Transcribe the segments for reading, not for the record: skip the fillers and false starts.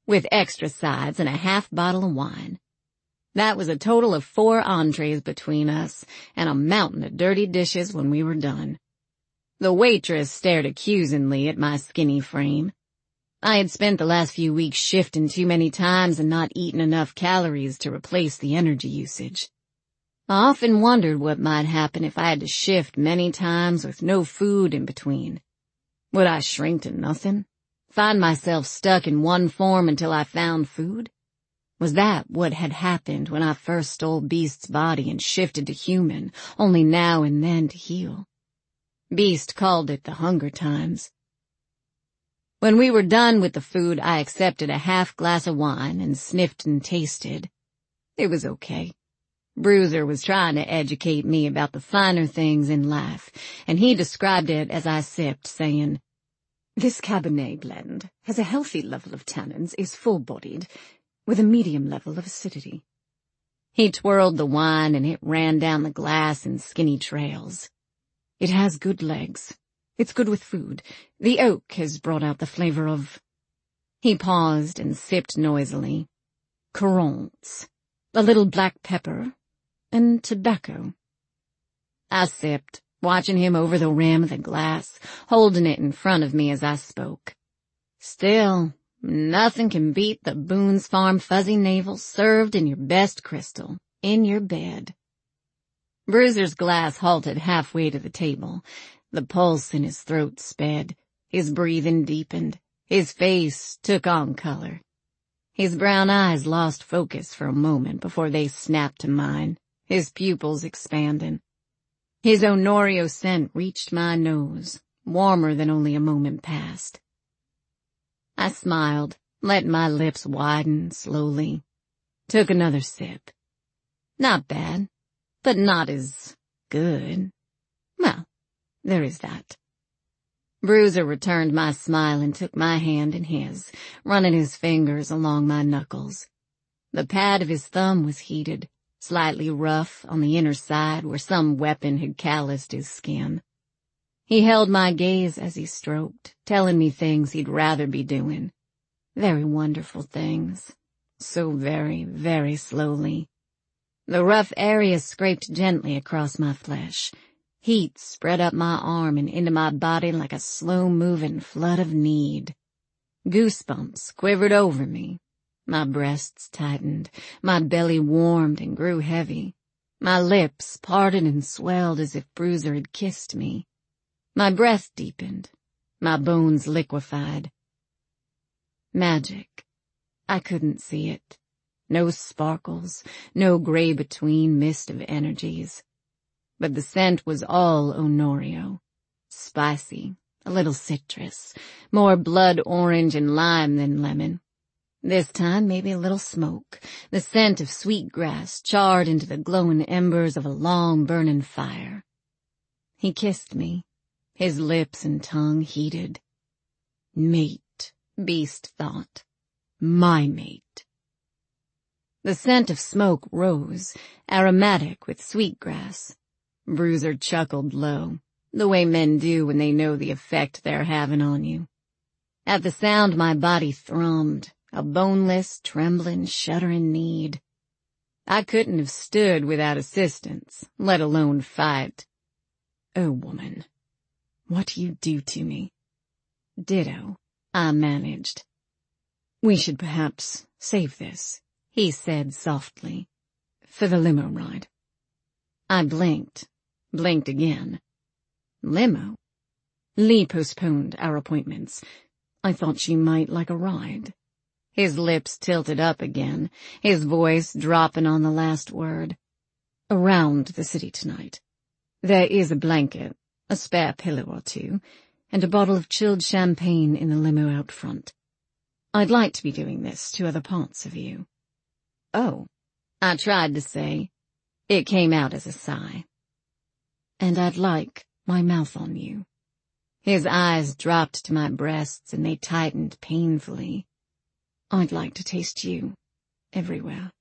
with extra sides and a half bottle of wine. That was a total of 4 entrees between us and a mountain of dirty dishes when we were done. The waitress stared accusingly at my skinny frame. I had spent the last few weeks shifting too many times and not eating enough calories to replace the energy usage. I often wondered what might happen if I had to shift many times with no food in between. Would I shrink to nothing? Find myself stuck in one form until I found food? Was that what had happened when I first stole Beast's body and shifted to human, only now and then to heal? Beast called it the hunger times. When we were done with the food, I accepted a half glass of wine and sniffed and tasted. It was okay. Bruiser was trying to educate me about the finer things in life, and he described it as I sipped, saying, "This Cabernet blend has a healthy level of tannins, is full-bodied, with a medium level of acidity." He twirled the wine and it ran down the glass in skinny trails. "It has good legs. It's good with food. The oak has brought out the flavor of—" He paused and sipped noisily. "Currants, a little black pepper, and tobacco." I sipped, watching him over the rim of the glass, holding it in front of me as I spoke. Still, nothing can beat the Boone's Farm fuzzy navel served in your best crystal, in your bed. Bruiser's glass halted halfway to the table. The pulse in his throat sped. His breathing deepened. His face took on color. His brown eyes lost focus for a moment before they snapped to mine, his pupils expanding. His Honorio scent reached my nose, warmer than only a moment past. I smiled, let my lips widen slowly. Took another sip. Not bad, but not as good. Well, there is that. Bruiser returned my smile and took my hand in his, running his fingers along my knuckles. The pad of his thumb was heated, slightly rough on the inner side where some weapon had calloused his skin. He held my gaze as he stroked, telling me things he'd rather be doing. Very wonderful things. So very, very slowly. The rough area scraped gently across my flesh. Heat spread up my arm and into my body like a slow-moving flood of need. Goosebumps quivered over me. My breasts tightened. My belly warmed and grew heavy. My lips parted and swelled as if Bruiser had kissed me. My breath deepened. My bones liquefied. Magic. I couldn't see it. No sparkles, no gray-between mist of energies. But the scent was all Honorio. Spicy, a little citrus, more blood orange and lime than lemon. This time maybe a little smoke, the scent of sweet grass charred into the glowing embers of a long burning fire. He kissed me, his lips and tongue heated. Mate, Beast thought. My mate. The scent of smoke rose, aromatic with sweet grass. Bruiser chuckled low, the way men do when they know the effect they're having on you. At the sound my body thrummed, a boneless, trembling, shuddering need. I couldn't have stood without assistance, let alone fight. Oh, woman, what you do to me. Ditto, I managed. We should perhaps save this, he said softly, for the limo ride. I blinked again. Limo? Lee postponed our appointments. I thought she might like a ride. His lips tilted up again, his voice dropping on the last word. Around the city tonight. There is a blanket, a spare pillow or two, and a bottle of chilled champagne in the limo out front. I'd like to be doing this to other parts of you. Oh, I tried to say. It came out as a sigh. And I'd like my mouth on you. His eyes dropped to my breasts and they tightened painfully. I'd like to taste you everywhere.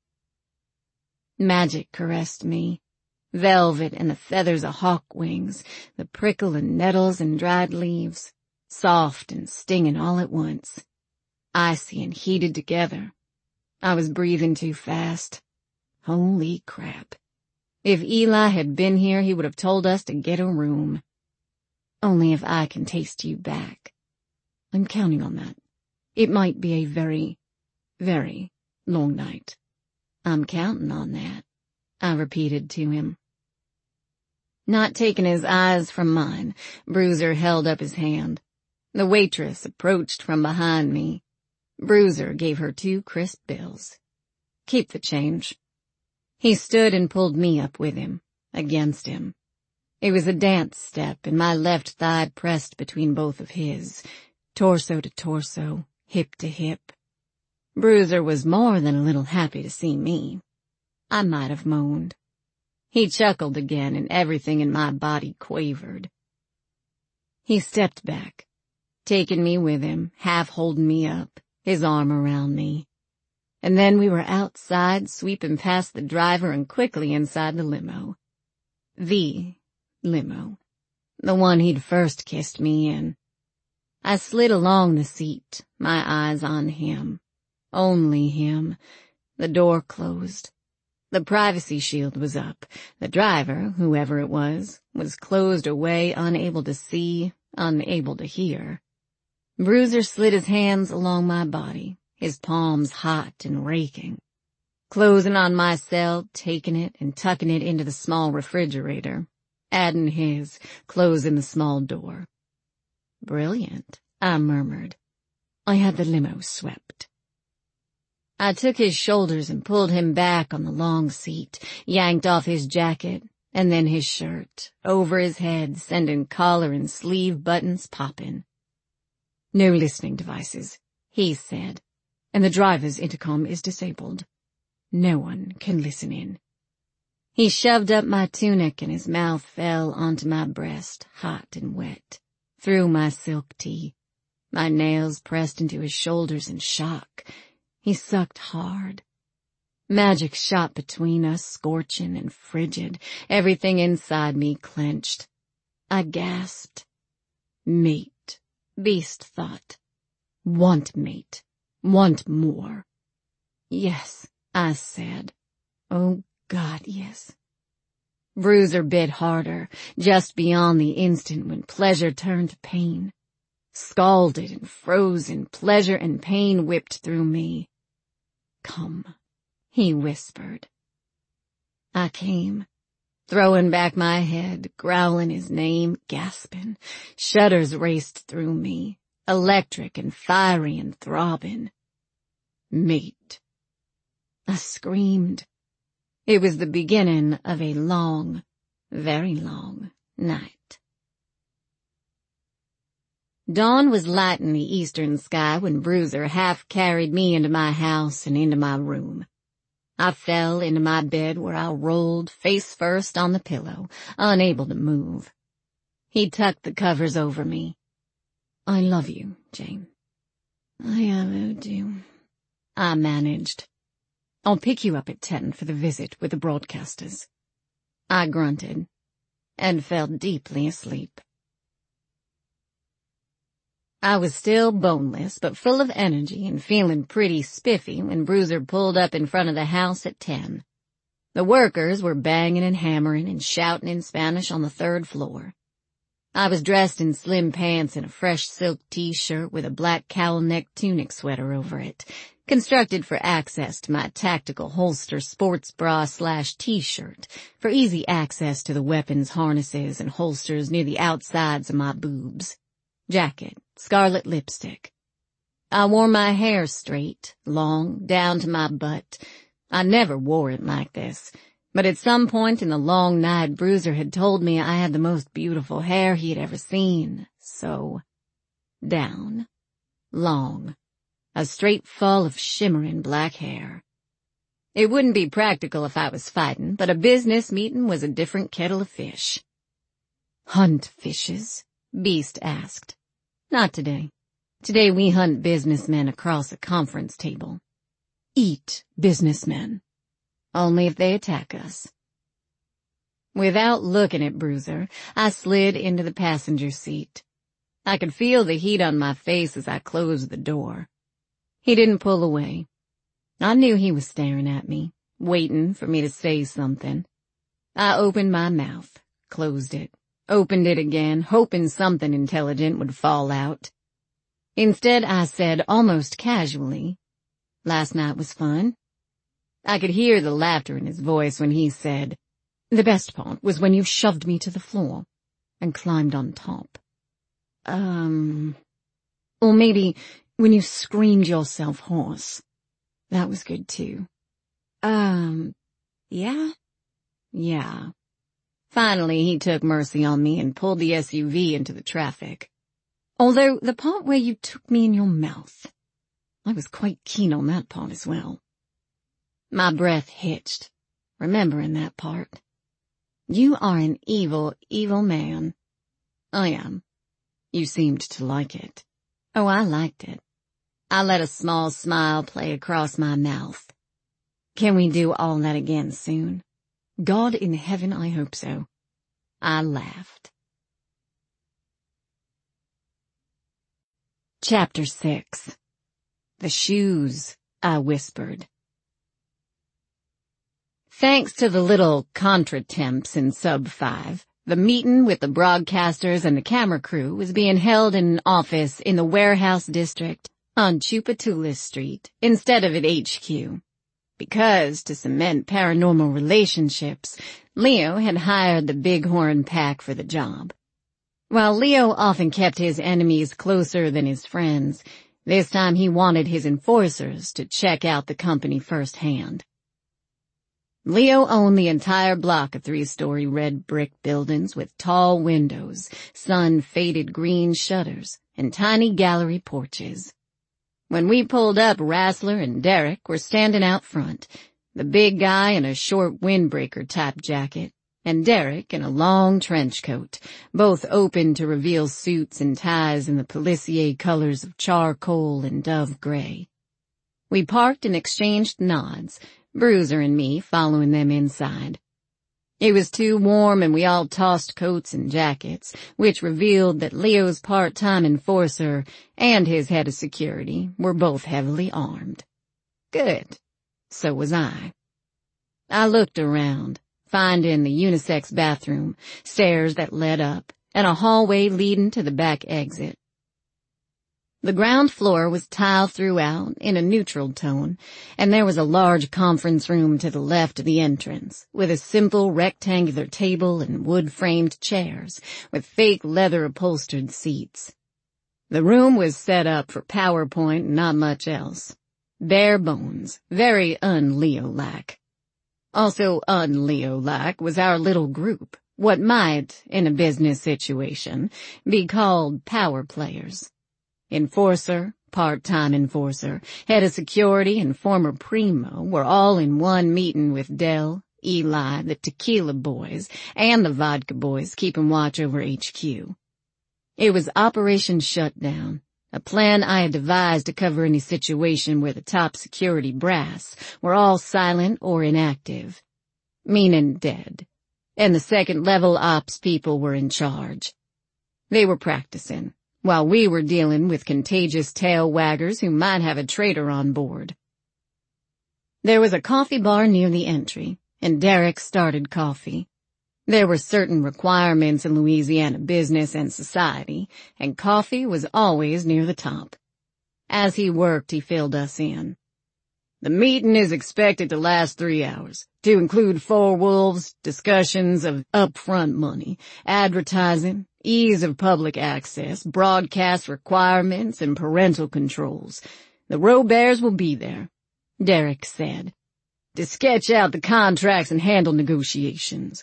Magic caressed me. Velvet and the feathers of hawk wings, the prickle and nettles and dried leaves, soft and stinging all at once. icy and heated together. I was breathing too fast. Holy crap. If Eli had been here, he would have told us to get a room. Only if I can taste you back. I'm counting on that. It might be a very, very long night. I'm counting on that, I repeated to him. Not taking his eyes from mine, Bruiser held up his hand. The waitress approached from behind me. Bruiser gave her 2 crisp bills. Keep the change. He stood and pulled me up with him, against him. It was a dance step, and my left thigh pressed between both of his, torso to torso, hip to hip. Bruiser was more than a little happy to see me. I might have moaned. He chuckled again, and everything in my body quavered. He stepped back, taking me with him, half holding me up, his arm around me. And then we were outside, sweeping past the driver and quickly inside the limo. The limo. The one he'd first kissed me in. I slid along the seat, my eyes on him. Only him. The door closed. The privacy shield was up. The driver, whoever it was closed away, unable to see, unable to hear. Bruiser slid his hands along my body, his palms hot and raking. Closing on my cell, taking it and tucking it into the small refrigerator. Adding his, closing the small door. Brilliant, I murmured. I had the limo swept. I took his shoulders and pulled him back on the long seat, yanked off his jacket, and then his shirt, over his head, sending collar and sleeve buttons popping. No listening devices, he said, and the driver's intercom is disabled. No one can listen in. He shoved up my tunic and his mouth fell onto my breast, hot and wet, through my silk tee. My nails pressed into his shoulders in shock. He sucked hard. Magic shot between us, scorching and frigid, everything inside me clenched. I gasped. Mate, beast thought. Want mate, want more. Yes, I said. Oh God, yes. Bruiser bit harder, just beyond the instant when pleasure turned to pain. Scalded and frozen, pleasure and pain whipped through me. Come, he whispered. I came, throwing back my head, growling his name, gasping. Shudders raced through me, electric and fiery and throbbing. Mate. I screamed. It was the beginning of a long, very long night. Dawn was lighting the eastern sky when Bruiser half carried me into my house and into my room. I fell into my bed where I rolled face first on the pillow, unable to move. He tucked the covers over me. I love you, Jane. I have you. I managed. I'll pick you up at 10 for the visit with the broadcasters. I grunted and fell deeply asleep. I was still boneless, but full of energy and feeling pretty spiffy when Bruiser pulled up in front of the house at 10. The workers were banging and hammering and shouting in Spanish on the 3rd floor. I was dressed in slim pants and a fresh silk t-shirt with a black cowl-neck tunic sweater over it, constructed for access to my tactical holster sports bra/t-shirt, for easy access to the weapons harnesses and holsters near the outsides of my boobs. Jacket, scarlet lipstick. I wore my hair straight, long, down to my butt. I never wore it like this, but at some point in the long night, Bruiser had told me I had the most beautiful hair he had ever seen. So, down, long, a straight fall of shimmering black hair. It wouldn't be practical if I was fighting, but a business meeting was a different kettle of fish. Hunt fishes? Beast asked. Not today. Today we hunt businessmen across a conference table. Eat businessmen. Only if they attack us. Without looking at Bruiser, I slid into the passenger seat. I could feel the heat on my face as I closed the door. He didn't pull away. I knew he was staring at me, waiting for me to say something. I opened my mouth, closed it, opened it again, hoping something intelligent would fall out. Instead, I said almost casually, "Last night was fun." I could hear the laughter in his voice when he said, "The best part was when you shoved me to the floor and climbed on top. Or maybe when you screamed yourself hoarse. That was good too." Yeah? Yeah. Finally, he took mercy on me and pulled the SUV into the traffic. Although the part where you took me in your mouth, I was quite keen on that part as well. My breath hitched, remembering that part. "You are an evil, evil man." "I am." "You seemed to like it." "Oh, I liked it." I let a small smile play across my mouth. "Can we do all that again soon?" "God in heaven, I hope so." I laughed. Chapter 6. "The shoes," I whispered. Thanks to the little contretemps in Sub 5, the meeting with the broadcasters and the camera crew was being held in an office in the warehouse district on Chupatulas Street instead of at HQ. Because, to cement paranormal relationships, Leo had hired the Bighorn Pack for the job. While Leo often kept his enemies closer than his friends, this time he wanted his enforcers to check out the company firsthand. Leo owned the entire block of 3-story red brick buildings with tall windows, sun-faded green shutters, and tiny gallery porches. When we pulled up, Rassler and Derek were standing out front, the big guy in a short windbreaker-type jacket, and Derek in a long trench coat, both open to reveal suits and ties in the Policier colors of charcoal and dove gray. We parked and exchanged nods, Bruiser and me following them inside. It was too warm and we all tossed coats and jackets, which revealed that Leo's part-time enforcer and his head of security were both heavily armed. Good. So was I. I looked around, finding the unisex bathroom, stairs that led up, and a hallway leading to the back exit. The ground floor was tiled throughout in a neutral tone, and there was a large conference room to the left of the entrance, with a simple rectangular table and wood-framed chairs, with fake leather-upholstered seats. The room was set up for PowerPoint and not much else. Bare bones, very un-Leo-like. Also un-Leo-like was our little group, what might, in a business situation, be called power players. Enforcer, part-time enforcer, head of security, and former primo were all in one meeting with Dell, Eli, the tequila boys, and the vodka boys keeping watch over HQ. It was Operation Shutdown, a plan I had devised to cover any situation where the top security brass were all silent or inactive, meaning dead, and the second-level ops people were in charge. They were practicing, while we were dealing with contagious tail waggers who might have a traitor on board. There was a coffee bar near the entry, and Derek started coffee. There were certain requirements in Louisiana business and society, and coffee was always near the top. As he worked, he filled us in. "The meeting is expected to last 3 hours, to include 4 wolves, discussions of upfront money, advertising, ease of public access, broadcast requirements, and parental controls. The Roberts will be there," Derek said, "to sketch out the contracts and handle negotiations."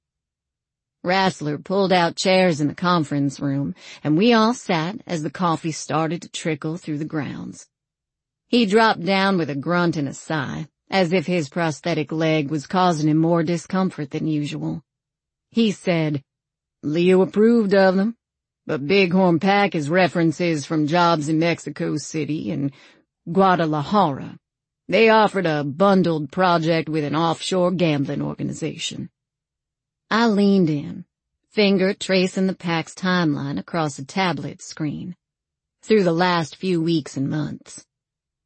Rassler pulled out chairs in the conference room, and we all sat as the coffee started to trickle through the grounds. He dropped down with a grunt and a sigh, as if his prosthetic leg was causing him more discomfort than usual. He said, "Leo approved of them, but Bighorn Pack has references from jobs in Mexico City and Guadalajara. They offered a bundled project with an offshore gambling organization." I leaned in, finger tracing the Pack's timeline across a tablet screen, through the last few weeks and months.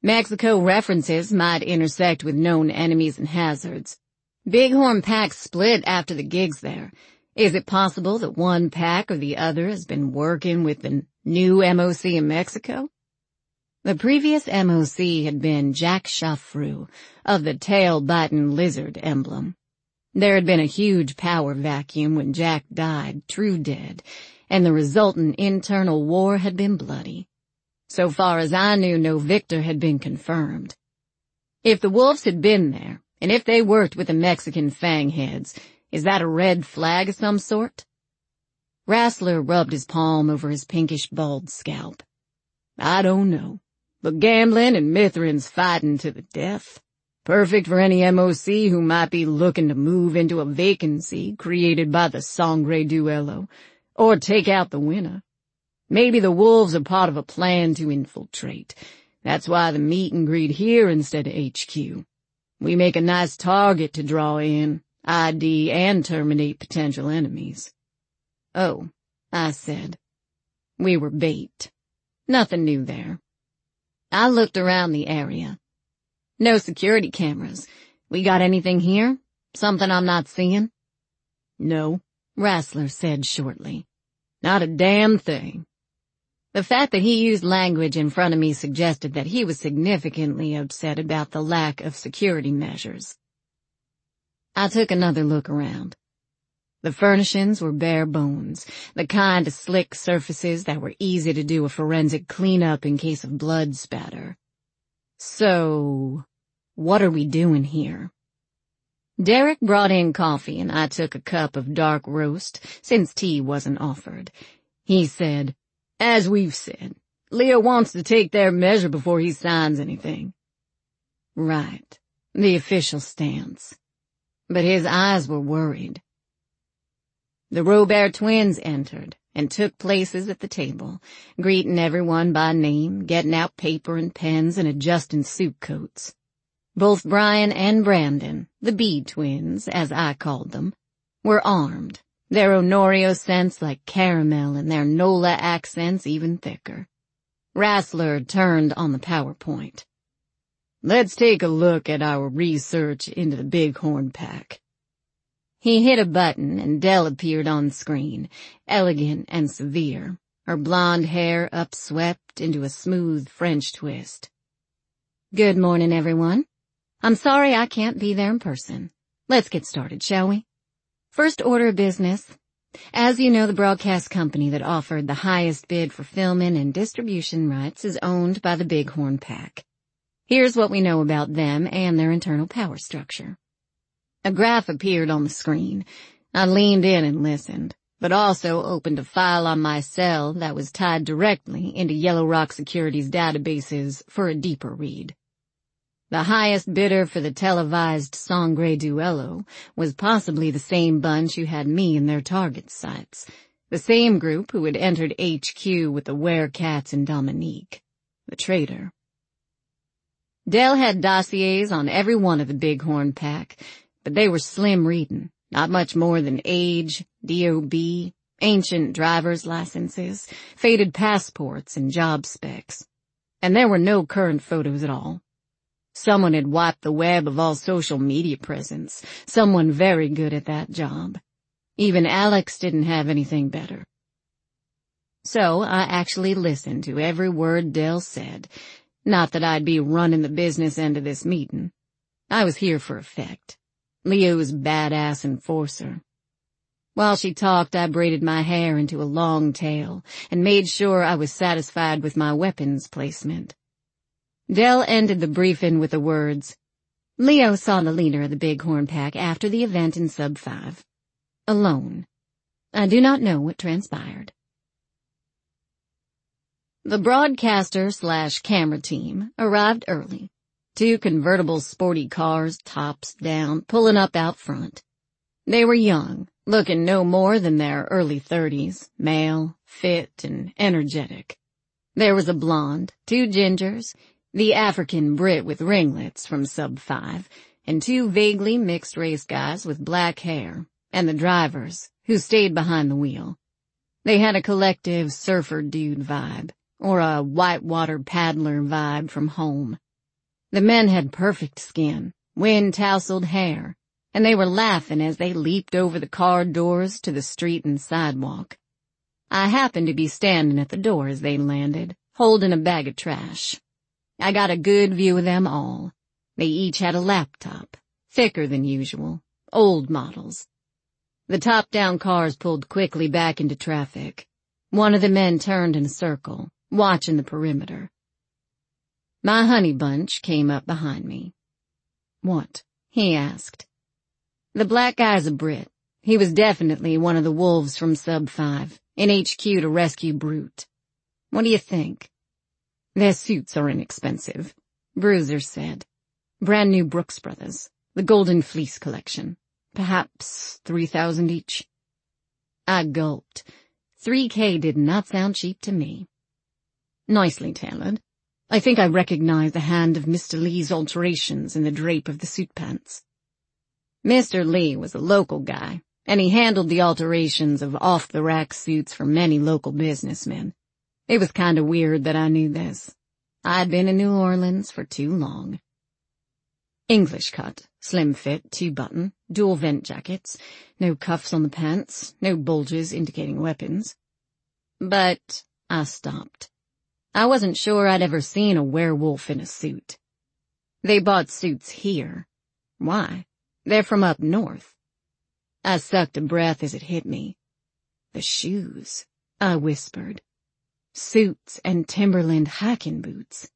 Mexico references might intersect with known enemies and hazards. Bighorn packs split after the gigs there. Is it possible that one pack or the other has been working with the new MOC in Mexico? The previous MOC had been Jack Chaffreux of the tail-biting lizard emblem. There had been a huge power vacuum when Jack died, true dead, and the resultant internal war had been bloody. So far as I knew, no victor had been confirmed. If the wolves had been there, and if they worked with the Mexican fangheads, is that a red flag of some sort? Rassler rubbed his palm over his pinkish bald scalp. I don't know, but gambling and Mithrin's fighting to the death. Perfect for any MOC who might be looking to move into a vacancy created by the Sangre Duelo, or take out the winner. Maybe the wolves are part of a plan to infiltrate. That's why the meet and greet here instead of HQ. We make a nice target to draw in, ID, and terminate potential enemies. Oh, I said. We were bait. Nothing new there. I looked around the area. No security cameras. We got anything here? Something I'm not seeing? No, Rassler said shortly. Not a damn thing. The fact that he used language in front of me suggested that he was significantly upset about the lack of security measures. I took another look around. The furnishings were bare bones, the kind of slick surfaces that were easy to do a forensic cleanup in case of blood spatter. So, what are we doing here? Derek brought in coffee and I took a cup of dark roast since tea wasn't offered. He said, as we've said, Leo wants to take their measure before he signs anything. Right, the official stance. But his eyes were worried. The Robert twins entered and took places at the table, greeting everyone by name, getting out paper and pens and adjusting suit coats. Both Brian and Brandon, the Bede twins, as I called them, were armed, their Honorio scents like caramel and their Nola accents even thicker. Rassler turned on the PowerPoint. Let's take a look at our research into the Bighorn pack. He hit a button and Dell appeared on screen, elegant and severe, her blonde hair upswept into a smooth French twist. Good morning, everyone. I'm sorry I can't be there in person. Let's get started, shall we? First order of business. As you know, the broadcast company that offered the highest bid for filming and distribution rights is owned by the Bighorn pack. Here's what we know about them and their internal power structure. A graph appeared on the screen. I leaned in and listened, but also opened a file on my cell that was tied directly into Yellow Rock Security's databases for a deeper read. The highest bidder for the televised Sangre Duelo was possibly the same bunch who had me in their target sights, the same group who had entered HQ with the Werecats and Dominique, the traitor. Dell had dossiers on every one of the Bighorn pack, but they were slim reading, not much more than age, DOB, ancient driver's licenses, faded passports, and job specs. And there were no current photos at all. Someone had wiped the web of all social media presence, someone very good at that job. Even Alex didn't have anything better. So I actually listened to every word Dell said. Not that I'd be running the business end of this meeting. I was here for effect. Leo's badass enforcer. While she talked, I braided my hair into a long tail and made sure I was satisfied with my weapons placement. Dell ended the briefing with the words, Leo saw the leader of the Bighorn pack after the event in Sub 5. Alone. I do not know what transpired. The broadcaster/camera team arrived early. 2 convertible sporty cars, tops down, pulling up out front. They were young, looking no more than their early 30s, male, fit, and energetic. There was a blonde, 2 gingers, the African Brit with ringlets from Sub 5, and 2 vaguely mixed-race guys with black hair, and the drivers, who stayed behind the wheel. They had a collective surfer dude vibe, or a whitewater paddler vibe from home. The men had perfect skin, wind-tousled hair, and they were laughing as they leaped over the car doors to the street and sidewalk. I happened to be standing at the door as they landed, holding a bag of trash. I got a good view of them all. They each had a laptop, thicker than usual, old models. The top-down cars pulled quickly back into traffic. One of the men turned in a circle, watching the perimeter. My honey bunch came up behind me. "What?" he asked. "The black guy's a Brit. He was definitely one of the wolves from Sub 5, in HQ to rescue Brute. What do you think?" "Their suits are inexpensive," Bruiser said. "Brand new Brooks Brothers, the Golden Fleece collection. Perhaps 3,000 each." I gulped. 3K did not sound cheap to me. "Nicely tailored. I think I recognize the hand of Mr. Lee's alterations in the drape of the suit pants." Mr. Lee was a local guy, and he handled the alterations of off-the-rack suits for many local businessmen. It was kind of weird that I knew this. I'd been in New Orleans for too long. English cut, slim fit, 2-button, dual vent jackets, no cuffs on the pants, no bulges indicating weapons. But I stopped. I wasn't sure I'd ever seen a werewolf in a suit. They bought suits here. Why? They're from up north. I sucked a breath as it hit me. "The shoes," I whispered. "Suits and Timberland hiking boots."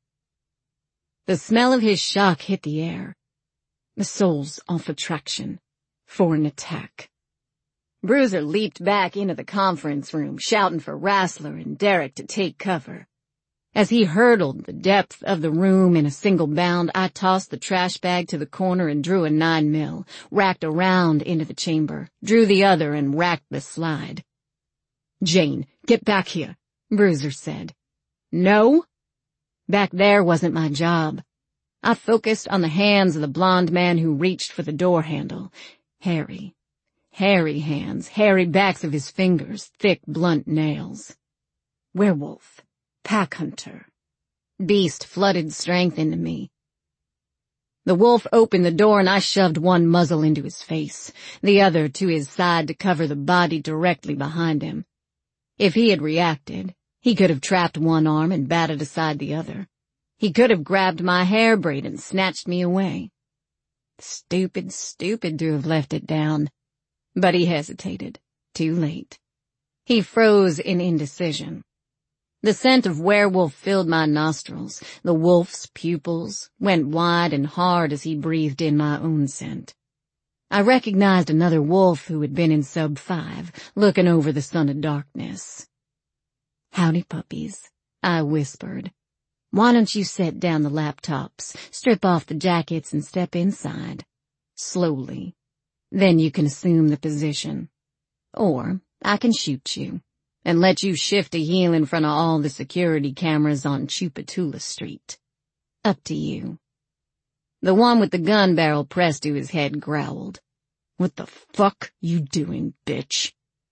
The smell of his shock hit the air. "The sole's off attraction. For an attack." Bruiser leaped back into the conference room, shouting for Rassler and Derek to take cover. As he hurtled the depth of the room in a single bound, I tossed the trash bag to the corner and drew a 9mm, racked a round into the chamber, drew the other and racked the slide. "Jane, get back here," Bruiser said. "No?" Back there wasn't my job. I focused on the hands of the blonde man who reached for the door handle. Hairy. Hairy hands, hairy backs of his fingers, thick, blunt nails. Werewolf. Pack hunter. Beast flooded strength into me. The wolf opened the door and I shoved one muzzle into his face, the other to his side to cover the body directly behind him. If he had reacted, he could have trapped one arm and batted aside the other. He could have grabbed my hair braid and snatched me away. Stupid to have left it down. But he hesitated. Too late. He froze in indecision. The scent of werewolf filled my nostrils. The wolf's pupils went wide and hard as he breathed in my own scent. I recognized another wolf who had been in Sub 5, looking over the sun of darkness. "Howdy, puppies," I whispered. "Why don't you set down the laptops, strip off the jackets, and step inside? Slowly. Then you can assume the position. Or I can shoot you and let you shift a heel in front of all the security cameras on Chupatula Street. Up to you." The one with the gun barrel pressed to his head growled. "What the fuck you doing, bitch?"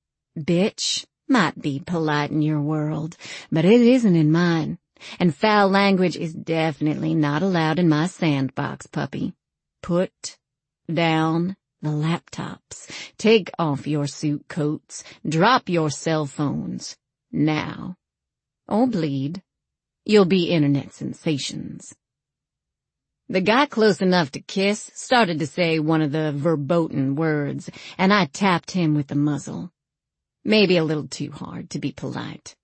Bitch might be polite in your world, but it isn't in mine. And foul language is definitely not allowed in my sandbox, puppy. Put down the laptops. Take off your suit coats. Drop your cell phones. Now. Or bleed. You'll be internet sensations. The guy close enough to kiss started to say one of the verboten words, and I tapped him with the muzzle. Maybe a little too hard to be polite.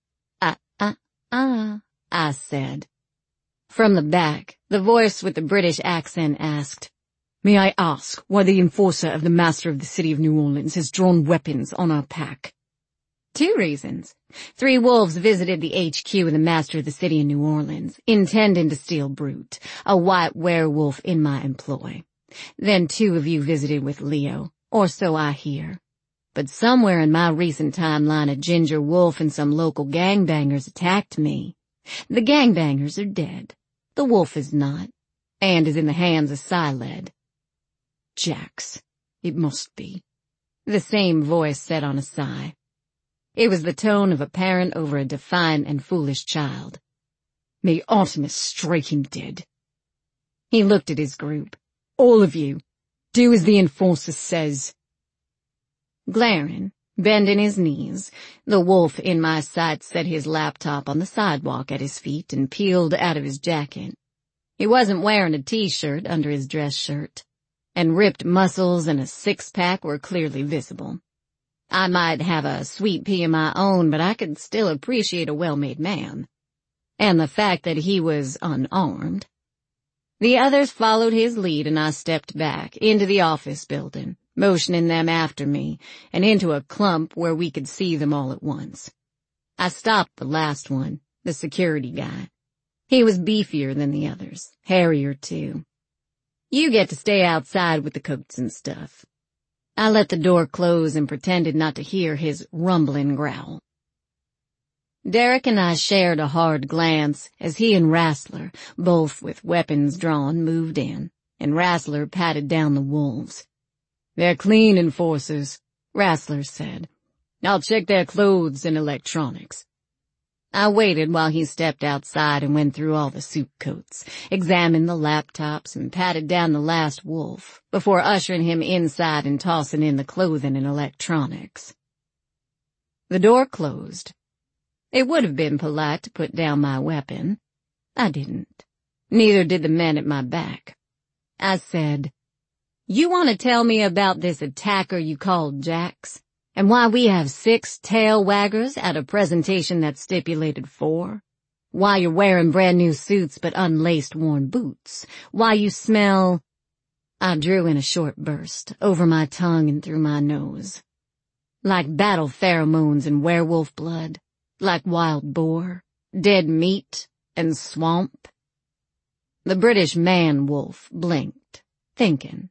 I said. From the back, the voice with the British accent asked, "May I ask why the enforcer of the Master of the City of New Orleans has drawn weapons on our pack?" "2 reasons. 3 wolves visited the HQ of the Master of the City of New Orleans, intending to steal Brute, a white werewolf in my employ. Then 2 of you visited with Leo, or so I hear. But somewhere in my recent timeline a ginger wolf and some local gangbangers attacked me. The gangbangers are dead. The wolf is not, and is in the hands of Siled." "Jax, it must be," the same voice said on a sigh. It was the tone of a parent over a defiant and foolish child. "May Artemis strike him dead." He looked at his group. "All of you, do as the enforcer says." Glaring, bending his knees, the wolf in my sight set his laptop on the sidewalk at his feet and peeled out of his jacket. He wasn't wearing a t-shirt under his dress shirt, and ripped muscles and a six-pack were clearly visible. I might have a sweet pea of my own, but I could still appreciate a well-made man. And the fact that he was unarmed. The others followed his lead and I stepped back into the office building, motioning them after me, and into a clump where we could see them all at once. I stopped the last one, the security guy. He was beefier than the others, hairier too. "You get to stay outside with the coats and stuff." I let the door close and pretended not to hear his rumbling growl. Derek and I shared a hard glance as he and Rassler, both with weapons drawn, moved in, and Rassler patted down the wolves. "They're clean enforcers," Rassler said. "I'll check their clothes and electronics." I waited while he stepped outside and went through all the soup coats, examined the laptops, and patted down the last wolf, before ushering him inside and tossing in the clothing and electronics. The door closed. It would have been polite to put down my weapon. I didn't. Neither did the men at my back. I said, "You want to tell me about this attacker you called Jax? And why we have 6 tail waggers at a presentation that stipulated 4? Why you're wearing brand new suits but unlaced worn boots? Why you smell—" I drew in a short burst, over my tongue and through my nose. "Like battle pheromones and werewolf blood, like wild boar, dead meat, and swamp." The British man-wolf blinked, thinking.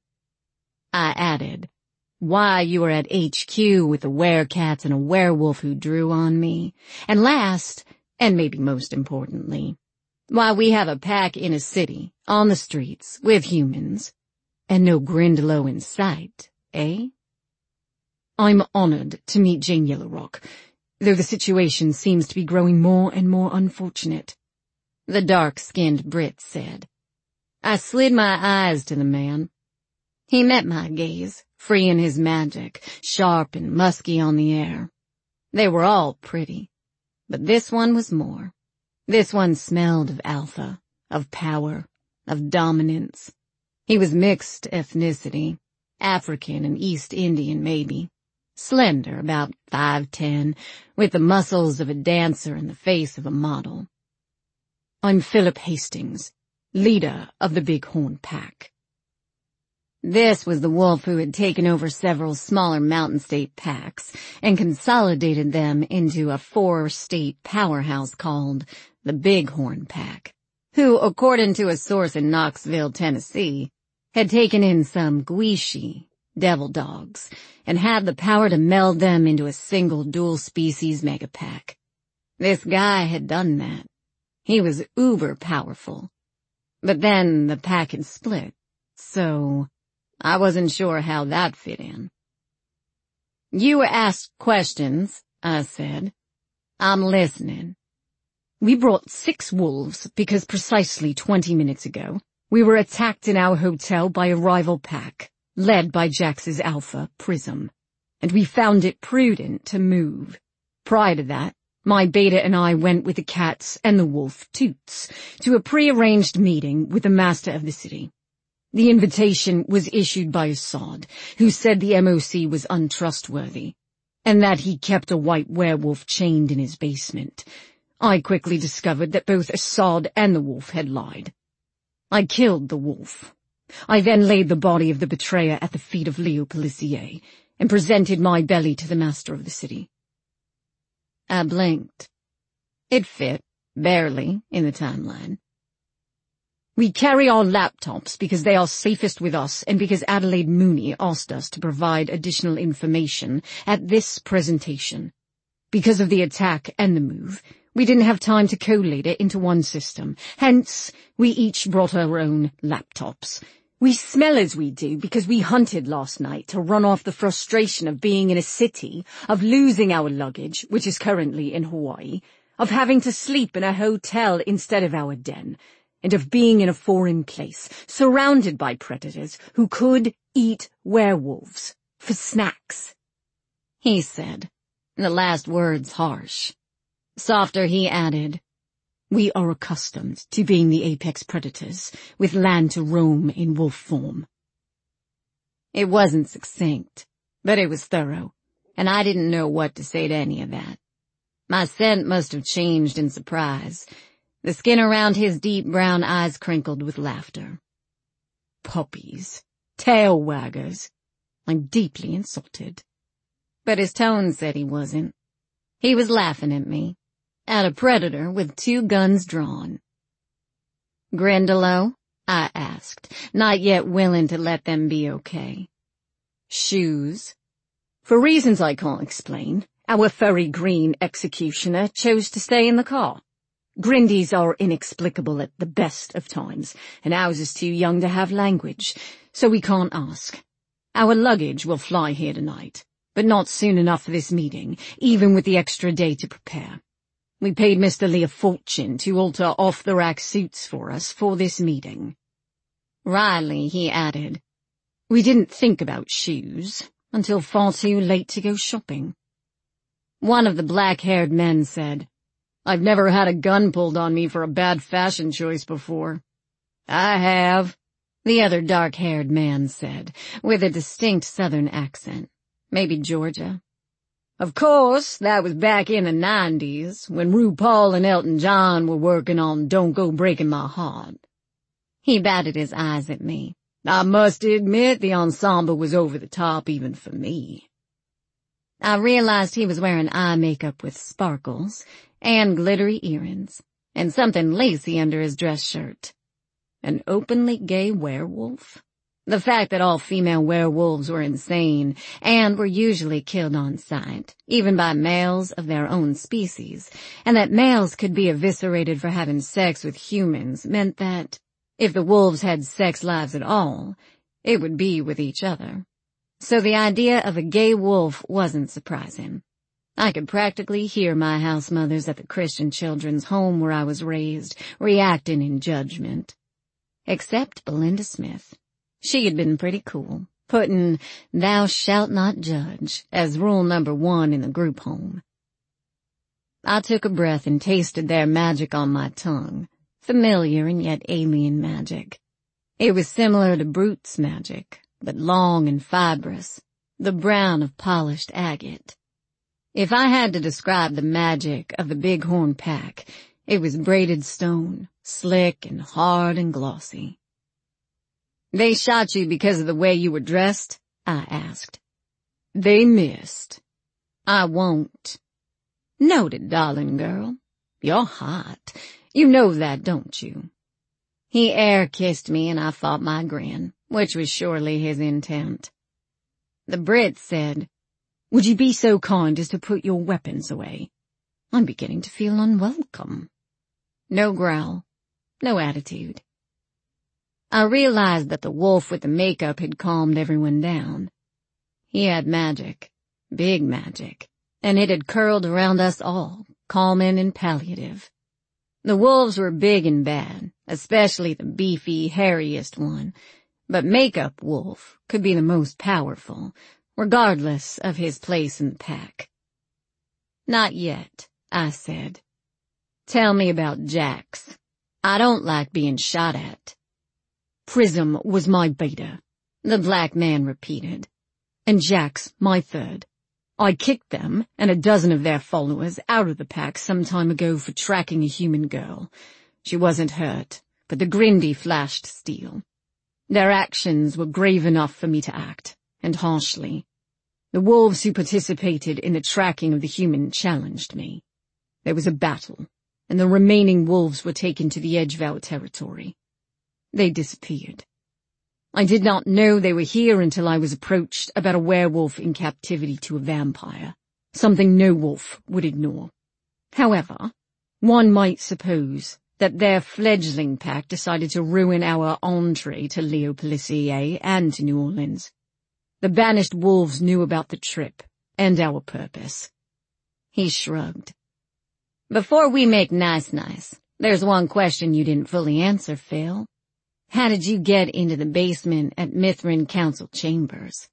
I added, "Why you were at HQ with the werecats and a werewolf who drew on me. And last, and maybe most importantly, why we have a pack in a city, on the streets, with humans, and no Grindelow in sight, eh?" "I'm honored to meet Jane Yellowrock, though the situation seems to be growing more and more unfortunate," the dark-skinned Brit said. I slid my eyes to the man. He met my gaze, free in his magic, sharp and musky on the air. They were all pretty, but this one was more. This one smelled of alpha, of power, of dominance. He was mixed ethnicity, African and East Indian maybe, slender, about 5'10", with the muscles of a dancer and the face of a model. "I'm Philip Hastings, leader of the Bighorn Pack." This was the wolf who had taken over several smaller mountain state packs and consolidated them into a 4-state powerhouse called the Bighorn Pack, who, according to a source in Knoxville, Tennessee, had taken in some Guishi, devil dogs, and had the power to meld them into a single dual-species megapack. This guy had done that. He was uber powerful. But then the pack had split, so I wasn't sure how that fit in. "You were asked questions," I said. "I'm listening." "We brought 6 wolves because precisely 20 minutes ago, we were attacked in our hotel by a rival pack, led by Jax's Alpha, Prism, and we found it prudent to move. Prior to that, my Beta and I went with the cats and the wolf, Toots, to a pre-arranged meeting with the master of the city. The invitation was issued by Assad, who said the MOC was untrustworthy, and that he kept a white werewolf chained in his basement. I quickly discovered that both Assad and the wolf had lied. I killed the wolf. I then laid the body of the betrayer at the feet of Leo Pelissier, and presented my belly to the master of the city." I blinked. It fit, barely, in the timeline. "We carry our laptops because they are safest with us and because Adelaide Mooney asked us to provide additional information at this presentation. Because of the attack and the move, we didn't have time to collate it into one system. Hence, we each brought our own laptops. We smell as we do because we hunted last night to run off the frustration of being in a city, of losing our luggage, which is currently in Hawaii, of having to sleep in a hotel instead of our den, and of being in a foreign place, surrounded by predators who could eat werewolves for snacks. He said, the last words harsh. Softer, he added, We are accustomed to being the apex predators, with land to roam in wolf form. It wasn't succinct, but it was thorough, and I didn't know what to say to any of that. My scent must have changed in surprise. The skin around his deep brown eyes crinkled with laughter. Puppies. Tail waggers. I'm deeply insulted. But his tone said he wasn't. He was laughing at me, at a predator with 2 guns drawn. Grindelow? I asked, not yet willing to let them be okay. Shoes. For reasons I can't explain, our furry green executioner chose to stay in the car. Grindies are inexplicable at the best of times, and ours is too young to have language, so we can't ask. Our luggage will fly here tonight, but not soon enough for this meeting, even with the extra day to prepare. We paid Mr. Lee a fortune to alter off-the-rack suits for us for this meeting. Wryly, he added, We didn't think about shoes until far too late to go shopping. One of the black-haired men said, I've never had a gun pulled on me for a bad fashion choice before. I have, the other dark-haired man said, with a distinct southern accent. Maybe Georgia. Of course, that was back in the 90s, when RuPaul and Elton John were working on Don't Go Breaking My Heart. He batted his eyes at me. I must admit the ensemble was over the top even for me. I realized he was wearing eye makeup with sparkles and glittery earrings, and something lacy under his dress shirt. An openly gay werewolf? The fact that all female werewolves were insane and were usually killed on sight, even by males of their own species, and that males could be eviscerated for having sex with humans meant that, if the wolves had sex lives at all, it would be with each other. So the idea of a gay wolf wasn't surprising. I could practically hear my house mothers at the Christian children's home where I was raised reacting in judgment. Except Belinda Smith. She had been pretty cool, putting "thou shalt not judge" as rule number 1 in the group home. I took a breath and tasted their magic on my tongue, familiar and yet alien magic. It was similar to Brute's magic, but long and fibrous, the brown of polished agate. If I had to describe the magic of the Bighorn pack, it was braided stone, slick and hard and glossy. They shot you because of the way you were dressed? I asked. They missed. I won't. Noted, darling girl. You're hot. You know that, don't you? He air-kissed me and I fought my grin, which was surely his intent. The Brit said, Would you be so kind as to put your weapons away? I'm beginning to feel unwelcome. No growl. No attitude. I realized that the wolf with the makeup had calmed everyone down. He had magic, big magic, and it had curled around us all, calming and palliative. The wolves were big and bad, especially the beefy, hairiest one, but Makeup Wolf could be the most powerful, regardless of his place in the pack. Not yet, I said. Tell me about Jax. I don't like being shot at. Prism was my beta, the black man repeated. And Jax, my third. I kicked them and a dozen of their followers out of the pack some time ago for tracking a human girl. She wasn't hurt, but the Grindy flashed steel. Their actions were grave enough for me to act, and harshly. The wolves who participated in the tracking of the human challenged me. There was a battle, and the remaining wolves were taken to the Edgevale territory. They disappeared. I did not know they were here until I was approached about a werewolf in captivity to a vampire, something no wolf would ignore. However, one might suppose that their fledgling pack decided to ruin our entree to Leo Pelissier and to New Orleans. The banished wolves knew about the trip and our purpose. He shrugged. Before we make nice, There's one question you didn't fully answer, Phil. How did you get into the basement at Mithrin Council Chambers?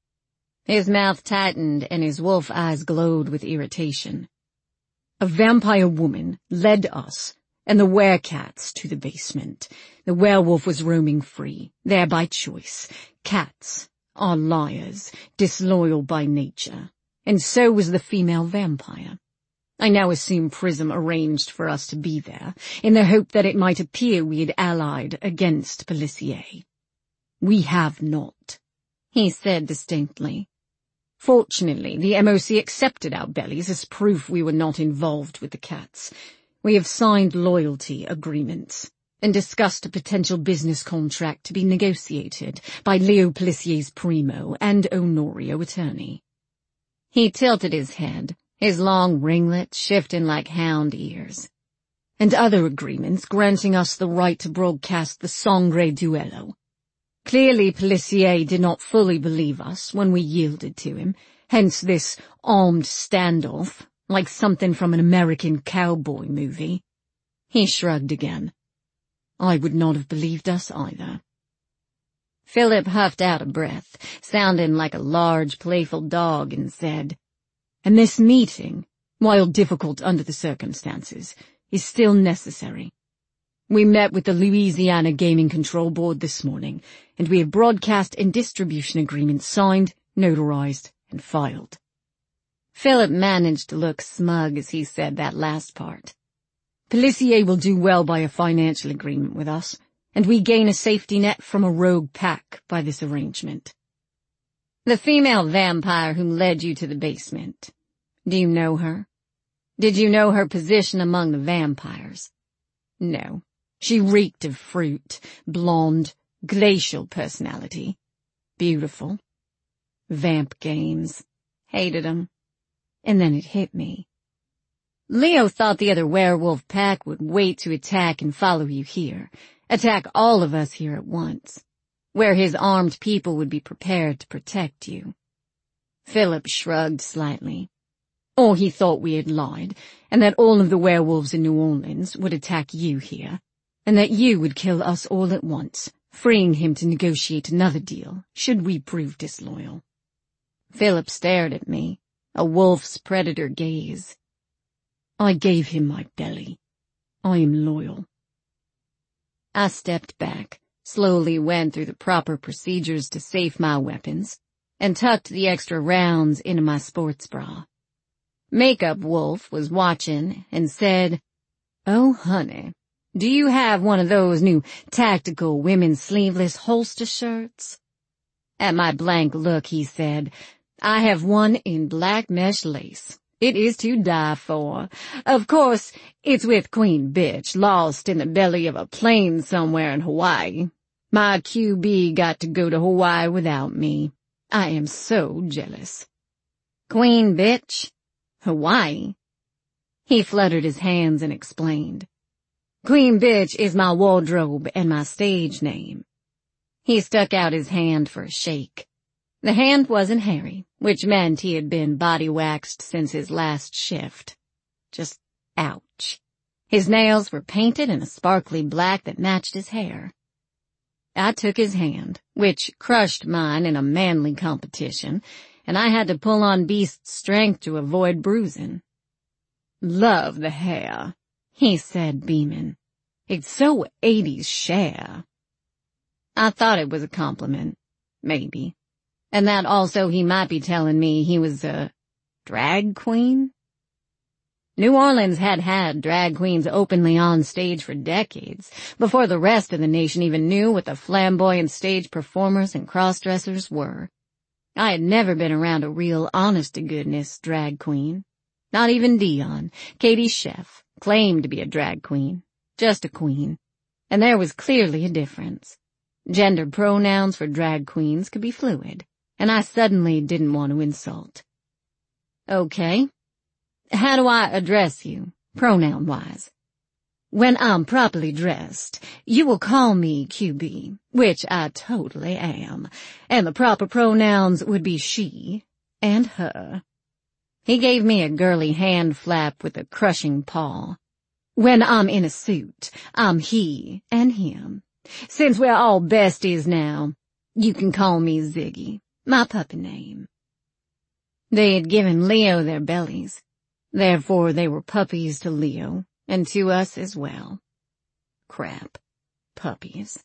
His mouth tightened and his wolf eyes glowed with irritation. A vampire woman led us and the werecats to the basement. The werewolf was roaming free, there by choice. Cats are liars, disloyal by nature. And so was the female vampire. I now assume Prism arranged for us to be there, in the hope that it might appear we had allied against Pelissier. We have not, he said distinctly. Fortunately, the MOC accepted our bellies as proof we were not involved with the cats. We have signed loyalty agreements and discussed a potential business contract to be negotiated by Leo Pelissier's primo and Honorio attorney. He tilted his head, his long ringlets shifting like hound ears. And other agreements granting us the right to broadcast the Sangre Duello. Clearly Pelissier did not fully believe us when we yielded to him, hence this armed standoff, like something from an American cowboy movie. He shrugged again. I would not have believed us either. Philip huffed out a breath, sounding like a large, playful dog, and said, And this meeting, while difficult under the circumstances, is still necessary. We met with the Louisiana Gaming Control Board this morning, and we have broadcast and distribution agreements signed, notarized, and filed. Philip managed to look smug as he said that last part. Pelissier will do well by a financial agreement with us, and we gain a safety net from a rogue pack by this arrangement. The female vampire who led you to the basement. Do you know her? Did you know her position among the vampires? No. She reeked of fruit, blonde, glacial personality. Beautiful. Vamp games. Hated 'em. And then it hit me. Leo thought the other werewolf pack would wait to attack and follow you here. Attack all of us here at once, where his armed people would be prepared to protect you. Philip shrugged slightly. Or he thought we had lied, and that all of the werewolves in New Orleans would attack you here, and that you would kill us all at once, freeing him to negotiate another deal, should we prove disloyal. Philip stared at me, a wolf's predator gaze. I gave him my belly. I am loyal. I stepped back, slowly went through the proper procedures to safe my weapons, and tucked the extra rounds into my sports bra. Makeup Wolf was watching and said, "Oh, honey, do you have one of those new tactical women's sleeveless holster shirts?" At my blank look, he said, "I have one in black mesh lace. It is to die for. Of course, it's with Queen Bitch lost in the belly of a plane somewhere in Hawaii. My QB got to go to Hawaii without me. I am so jealous." Queen Bitch? Hawaii? He fluttered his hands and explained. Queen Bitch is my wardrobe and my stage name. He stuck out his hand for a shake. The hand wasn't hairy, which meant he had been body waxed since his last shift. Just ouch. His nails were painted in a sparkly black that matched his hair. I took his hand, which crushed mine in a manly competition, and I had to pull on Beast's strength to avoid bruising. "Love the hair," he said, beaming. "It's so 80s Cher." I thought it was a compliment. Maybe. And that also he might be telling me he was a drag queen? New Orleans had had drag queens openly on stage for decades, before the rest of the nation even knew what the flamboyant stage performers and cross-dressers were. I had never been around a real honest-to-goodness drag queen. Not even Dion, Katie's chef, claimed to be a drag queen. Just a queen. And there was clearly a difference. Gender pronouns for drag queens could be fluid, and I suddenly didn't want to insult. "Okay. How do I address you, pronoun-wise?" "When I'm properly dressed, you will call me QB, which I totally am, and the proper pronouns would be she and her." He gave me a girly hand flap with a crushing paw. When I'm in a suit, I'm he and him. Since we're all besties now, you can call me Ziggy, my puppy name. They had given Leo their bellies. Therefore they were puppies to Leo, and to us as well. Crap. Puppies.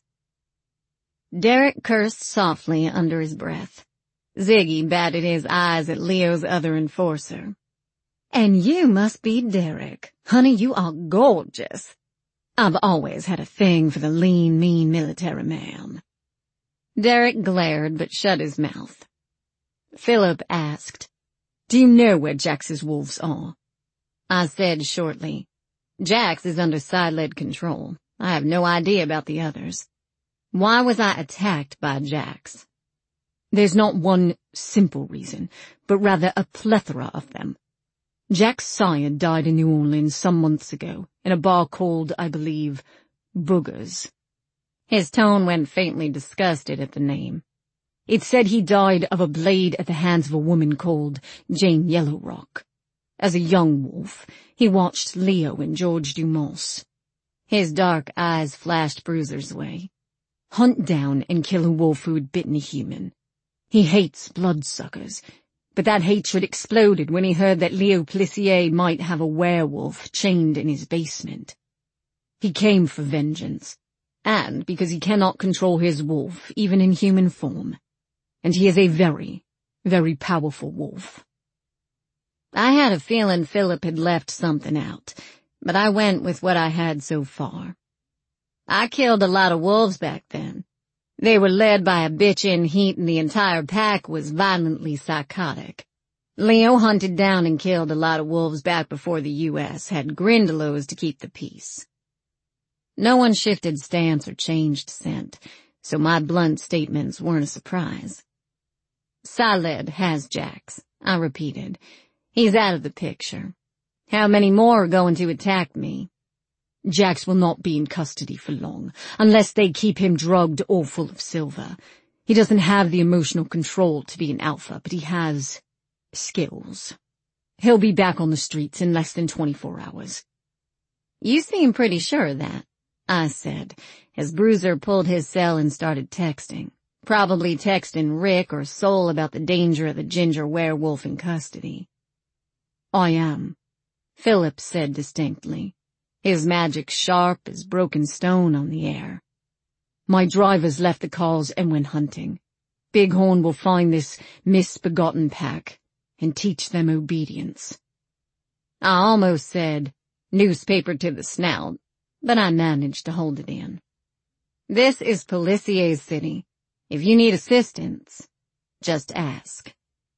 Derek cursed softly under his breath. Ziggy batted his eyes at Leo's other enforcer. And you must be Derek. Honey, you are gorgeous. I've always had a thing for the lean, mean military man. Derek glared but shut his mouth. Philip asked, Do you know where Jax's wolves are? I said shortly, Jax is under side-led control. I have no idea about the others. Why was I attacked by Jax? There's not one simple reason, but rather a plethora of them. Jack's sire died in New Orleans some months ago, in a bar called, I believe, Boogers. His tone went faintly disgusted at the name. It said he died of a blade at the hands of a woman called Jane Yellowrock. As a young wolf, he watched Leo and George Dumas. His dark eyes flashed Bruiser's way. Hunt down and kill a wolf who had bitten a human. He hates bloodsuckers, but that hatred exploded when he heard that Leo Plissier might have a werewolf chained in his basement. He came for vengeance, and because he cannot control his wolf, even in human form. And he is a very, very powerful wolf. I had a feeling Philip had left something out, but I went with what I had so far. I killed a lot of wolves back then. They were led by a bitch in heat and the entire pack was violently psychotic. Leo hunted down and killed a lot of wolves back before the U.S. had Grindelows to keep the peace. No one shifted stance or changed scent, so my blunt statements weren't a surprise. Saled has Jax, I repeated. He's out of the picture. How many more are going to attack me? Jax will not be in custody for long, unless they keep him drugged or full of silver. He doesn't have the emotional control to be an alpha, but he has skills. He'll be back on the streets in less than 24 hours. You seem pretty sure of that, I said, as Bruiser pulled his cell and started texting. Probably texting Rick or Sol about the danger of the ginger werewolf in custody. I am, Philip said distinctly, his magic sharp as broken stone on the air. My drivers left the cars and went hunting. Bighorn will find this misbegotten pack and teach them obedience. I almost said newspaper to the snout, but I managed to hold it in. This is Polissier's city. If you need assistance, just ask.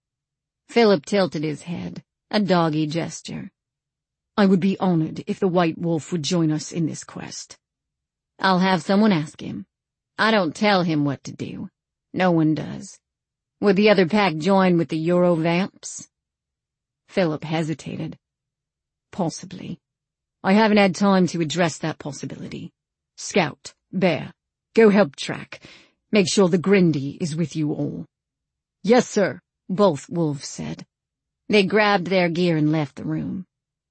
Philip tilted his head, a doggy gesture. I would be honored if the White Wolf would join us in this quest. I'll have someone ask him. I don't tell him what to do. No one does. Would the other pack join with the Eurovamps? Philip hesitated. Possibly. I haven't had time to address that possibility. Scout, Bear, go help track. Make sure the Grindy is with you all. Yes, sir, both wolves said. They grabbed their gear and left the room.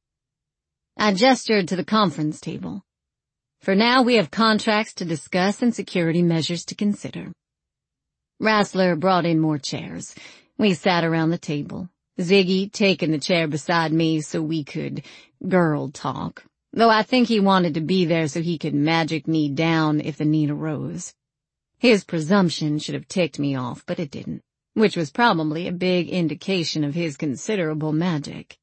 I gestured to the conference table. For now, we have contracts to discuss and security measures to consider. Rassler brought in more chairs. We sat around the table, Ziggy taking the chair beside me so we could girl talk, though I think he wanted to be there so he could magic me down if the need arose. His presumption should have ticked me off, but it didn't, which was probably a big indication of his considerable magic.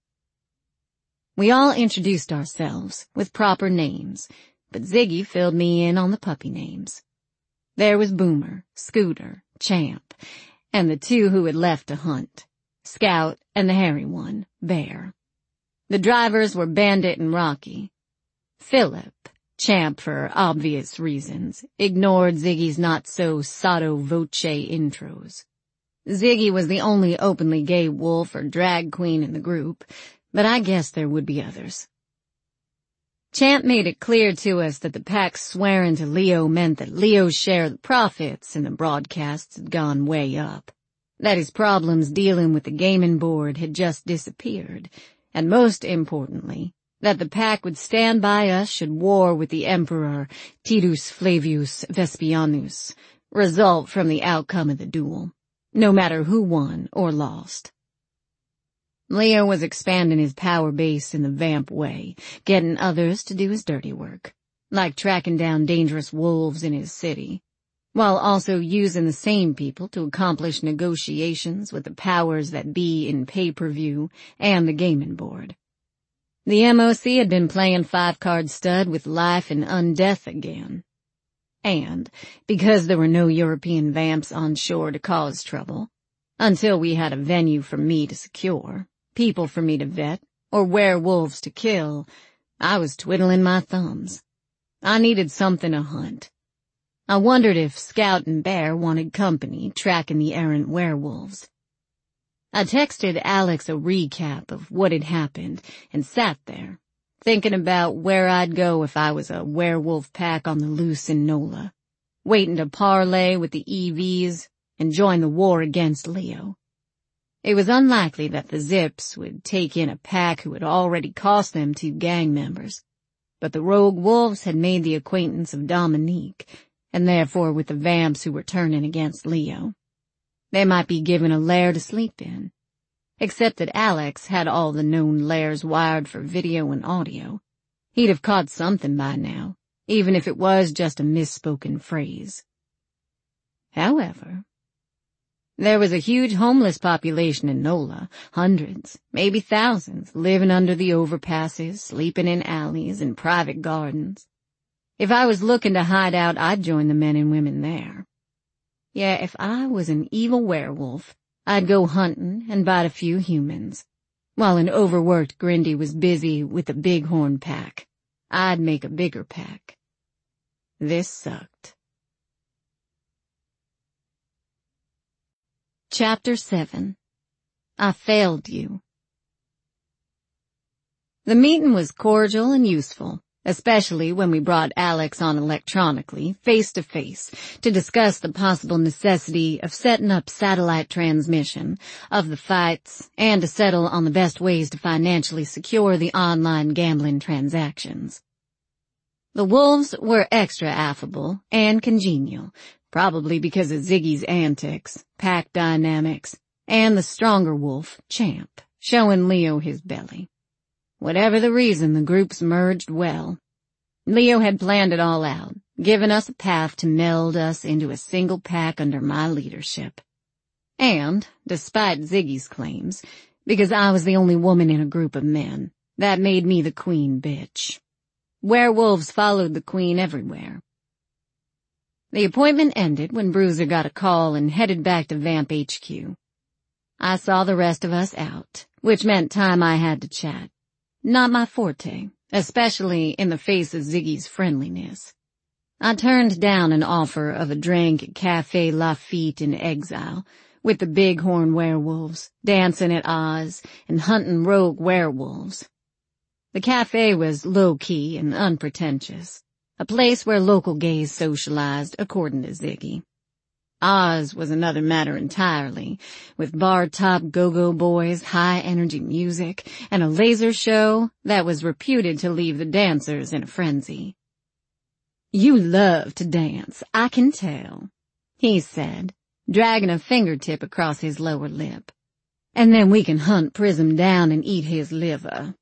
We all introduced ourselves with proper names, but Ziggy filled me in on the puppy names. There was Boomer, Scooter, Champ, and the two who had left to hunt, Scout and the hairy one, Bear. The drivers were Bandit and Rocky. Philip, Champ for obvious reasons, ignored Ziggy's not-so-sotto voce intros. Ziggy was the only openly gay wolf or drag queen in the group, but I guess there would be others. Champ made it clear to us that the pack swearing to Leo meant that Leo's share of the profits in the broadcasts had gone way up, that his problems dealing with the gaming board had just disappeared, and most importantly, that the pack would stand by us should war with the Emperor Titus Flavius Vespianus result from the outcome of the duel, no matter who won or lost. Leo was expanding his power base in the vamp way, getting others to do his dirty work, like tracking down dangerous wolves in his city, while also using the same people to accomplish negotiations with the powers that be in pay-per-view and the gaming board. The MOC had been playing 5-card stud with life and undeath again. And, because there were no European vamps on shore to cause trouble, until we had a venue for me to secure, people for me to vet, or werewolves to kill, I was twiddling my thumbs. I needed something to hunt. I wondered if Scout and Bear wanted company tracking the errant werewolves. I texted Alex a recap of what had happened and sat there, thinking about where I'd go if I was a werewolf pack on the loose in NOLA, waiting to parlay with the EVs and join the war against Leo. It was unlikely that the Zips would take in a pack who had already cost them 2 gang members, but the rogue wolves had made the acquaintance of Dominique, and therefore with the vamps who were turning against Leo. They might be given a lair to sleep in, except that Alex had all the known lairs wired for video and audio. He'd have caught something by now, even if it was just a misspoken phrase. However, there was a huge homeless population in NOLA, hundreds, maybe thousands, living under the overpasses, sleeping in alleys and private gardens. If I was looking to hide out, I'd join the men and women there. Yeah, if I was an evil werewolf, I'd go hunting and bite a few humans. While an overworked Grindy was busy with the bighorn pack, I'd make a bigger pack. This sucked. Chapter 7. I Failed You. The meeting was cordial and useful, especially when we brought Alex on electronically, face-to-face, to discuss the possible necessity of setting up satellite transmission of the fights and to settle on the best ways to financially secure the online gambling transactions. The wolves were extra affable and congenial, probably because of Ziggy's antics, pack dynamics, and the stronger wolf, Champ, showing Leo his belly. Whatever the reason, the groups merged well. Leo had planned it all out, given us a path to meld us into a single pack under my leadership. And, despite Ziggy's claims, because I was the only woman in a group of men, that made me the queen bitch. Werewolves followed the queen everywhere. The appointment ended when Bruiser got a call and headed back to Vamp HQ. I saw the rest of us out, which meant time I had to chat. Not my forte, especially in the face of Ziggy's friendliness. I turned down an offer of a drink at Café Lafitte in Exile, with the bighorn werewolves, dancing at Oz, and hunting rogue werewolves. The cafe was low-key and unpretentious, a place where local gays socialized, according to Ziggy. Oz was another matter entirely, with bar-top go-go boys, high-energy music, and a laser show that was reputed to leave the dancers in a frenzy. "You love to dance, I can tell," he said, dragging a fingertip across his lower lip. "And then we can hunt Prism down and eat his liver."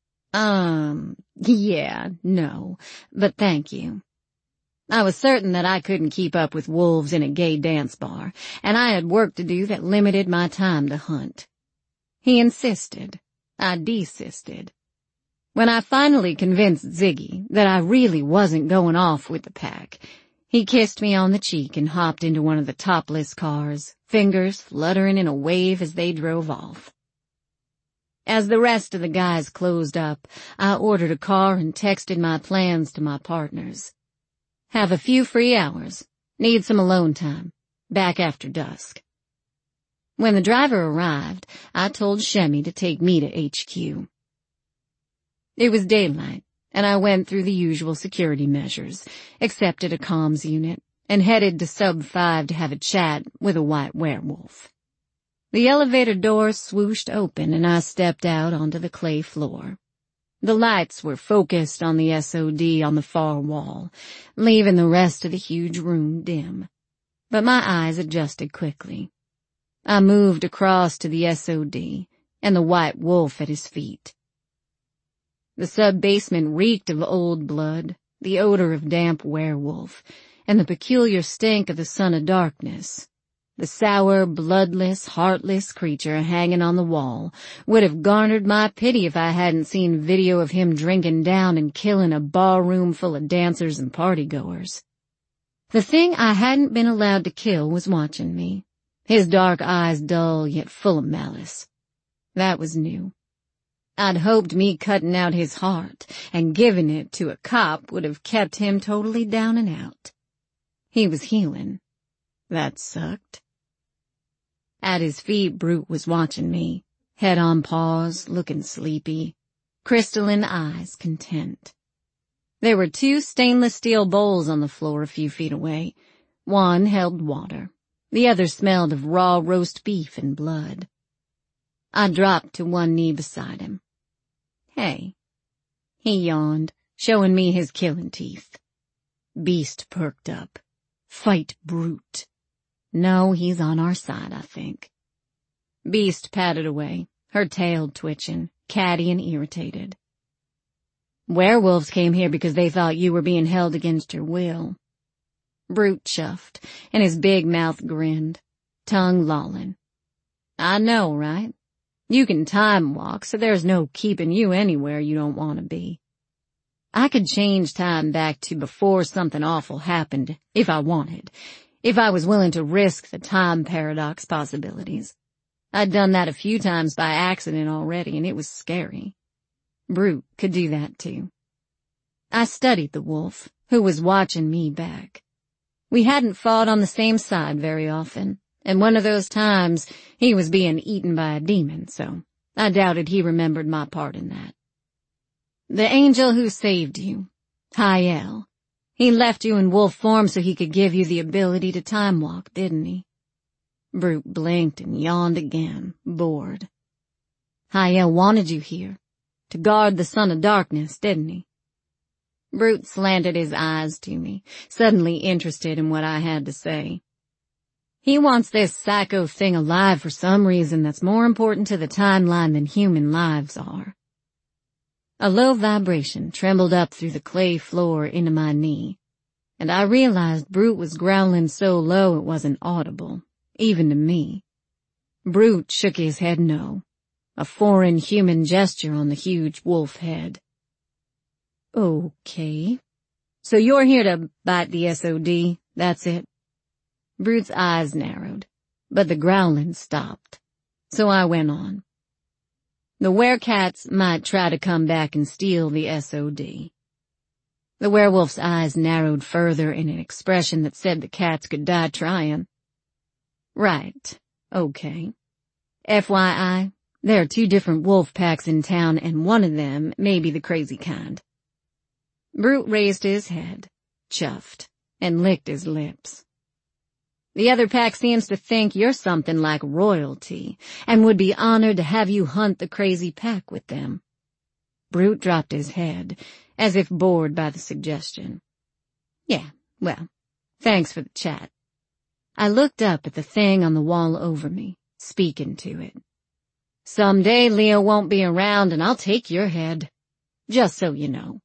Yeah, no, but thank you. I was certain that I couldn't keep up with wolves in a gay dance bar, and I had work to do that limited my time to hunt. He insisted. I desisted. When I finally convinced Ziggy that I really wasn't going off with the pack, he kissed me on the cheek and hopped into one of the topless cars, fingers fluttering in a wave as they drove off. As the rest of the guys closed up, I ordered a car and texted my plans to my partners. Have a few free hours. Need some alone time. Back after dusk. When the driver arrived, I told Shemmy to take me to HQ. It was daylight, and I went through the usual security measures, accepted a comms unit, and headed to Sub 5 to have a chat with a white werewolf. The elevator doors swooshed open and I stepped out onto the clay floor. The lights were focused on the SOD on the far wall, leaving the rest of the huge room dim. But my eyes adjusted quickly. I moved across to the SOD and the white wolf at his feet. The sub-basement reeked of old blood, the odor of damp werewolf, and the peculiar stink of the son of darkness. The sour, bloodless, heartless creature hanging on the wall would have garnered my pity if I hadn't seen video of him drinking down and killing a barroom full of dancers and partygoers. The thing I hadn't been allowed to kill was watching me, his dark eyes dull yet full of malice. That was new. I'd hoped me cutting out his heart and giving it to a cop would have kept him totally down and out. He was healing. That sucked. At his feet, Brute was watching me, head on paws, looking sleepy, crystalline eyes content. There were 2 stainless steel bowls on the floor a few feet away. One held water. The other smelled of raw roast beef and blood. I dropped to one knee beside him. Hey. He yawned, showing me his killing teeth. Beast perked up. Fight Brute. No, he's on our side, I think. Beast patted away, her tail twitching, catty and irritated. Werewolves came here because they thought you were being held against your will. Brute chuffed, and his big mouth grinned, tongue lolling. I know, right? You can time walk, so there's no keeping you anywhere you don't want to be. I could change time back to before something awful happened, if I wanted, if I was willing to risk the time paradox possibilities. I'd done that a few times by accident already, and it was scary. Brute could do that too. I studied the wolf, who was watching me back. We hadn't fought on the same side very often, and one of those times he was being eaten by a demon, so I doubted he remembered my part in that. The angel who saved you, Hyel, he left you in wolf form so he could give you the ability to time walk, didn't he? Brute blinked and yawned again, bored. Hyel wanted you here, to guard the son of darkness, didn't he? Brute slanted his eyes to me, suddenly interested in what I had to say. He wants this psycho thing alive for some reason that's more important to the timeline than human lives are. A low vibration trembled up through the clay floor into my knee, and I realized Brute was growling so low it wasn't audible, even to me. Brute shook his head no, a foreign human gesture on the huge wolf head. Okay. So you're here to bite the SOD, that's it? Brute's eyes narrowed, but the growling stopped. So I went on. The werecats might try to come back and steal the SOD. The werewolf's eyes narrowed further in an expression that said the cats could die trying. Right. Okay. FYI, there are 2 different wolf packs in town, and one of them may be the crazy kind. Brute raised his head, chuffed, and licked his lips. The other pack seems to think you're something like royalty, and would be honored to have you hunt the crazy pack with them. Brute dropped his head, as if bored by the suggestion. Yeah, well, thanks for the chat. I looked up at the thing on the wall over me, speaking to it. Someday Leo won't be around and I'll take your head, just so you know.